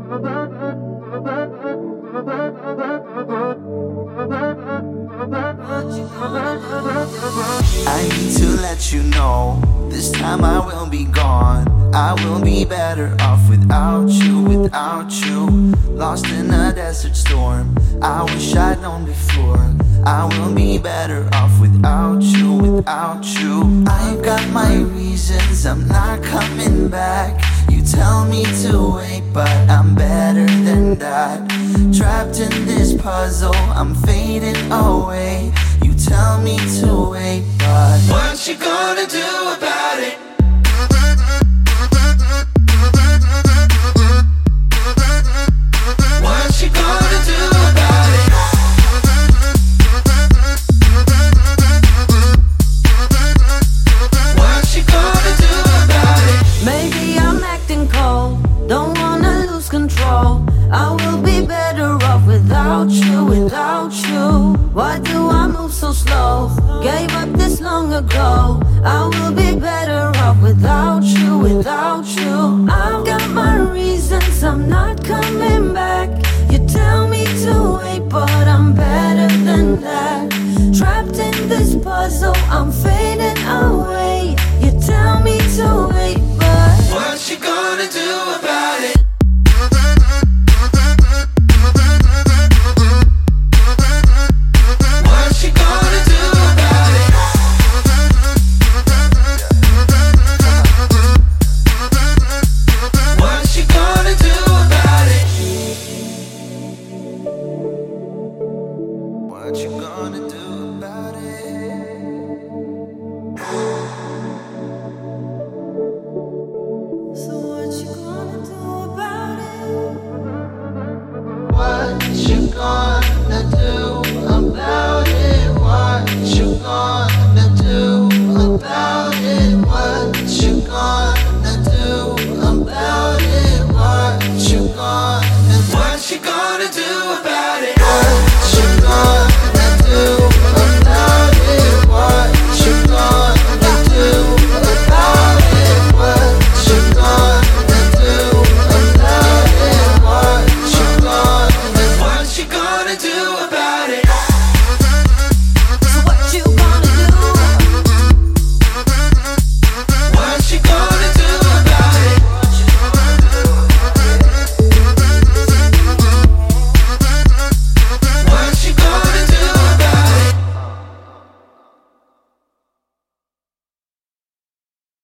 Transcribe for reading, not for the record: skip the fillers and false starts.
I need to let you know, this time I will be gone. I will be better off without you, without you. Lost in a desert storm, I wish I'd known before. I will be better off without you, without you. I've got my reasons, I'm not coming back. You tell me to wait, but I'm better than that. Trapped in this puzzle, I'm fading away. You tell me to wait, but what you gonna do about it? What you gonna do about it? What you gonna do about it? Maybe I'm acting cold, don't wanna lose control. I will be better off without you, without you. Why do I move so slow? Gave up this long ago. I will be better off without you, without you. I've got my reasons, I'm not coming back. You tell me to wait, but I'm better than that. Trapped in this puzzle, I'm failing.